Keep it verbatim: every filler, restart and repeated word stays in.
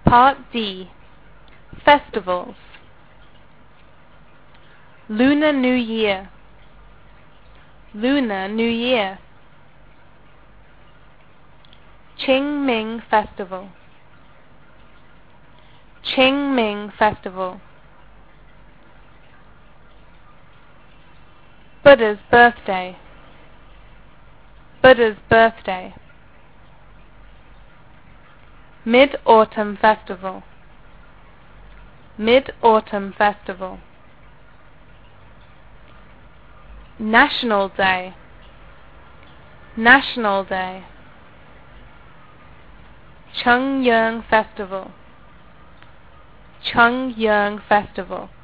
Part D. Festivals. Lunar New Year. Lunar New Year. Qingming Festival. Qingming Festival. Buddha's birthday. Buddha's birthday. Mid-Autumn Festival. Mid-Autumn Festival. National Day. National Day. Chungyang Festival. Chungyang Festival.